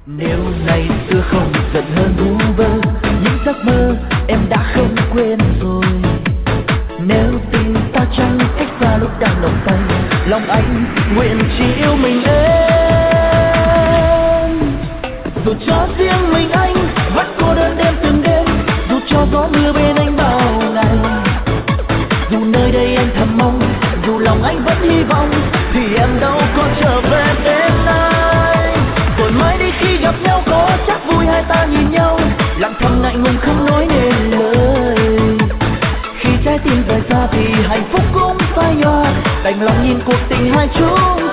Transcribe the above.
Nếu ngày xưa không giận hơn vu vơ, những giấc mơ em đã không quên rồi. Nếu tình ta chẳng cách xa lúc đang nồng say, lòng anh nguyện chỉ yêu mình em. Dù cho riêng mình anh vẫn cô đơn đêm từng đêm, dù cho gió mưa bên anh bao ngày, dù nơi đây anh thầm mong, dù lòng anh vẫn hy vọng, thì em đâu còn trở về bên anh. Rồi mai đi khi gặp nhau có chắc vui hai ta nhìn nhau, lặng thầm ngại ngùng không nói nên lời. Khi trái tim rời xa thì hạnh phúc cũng phai nhòa, đành lòng nhìn cuộc tình hai chúng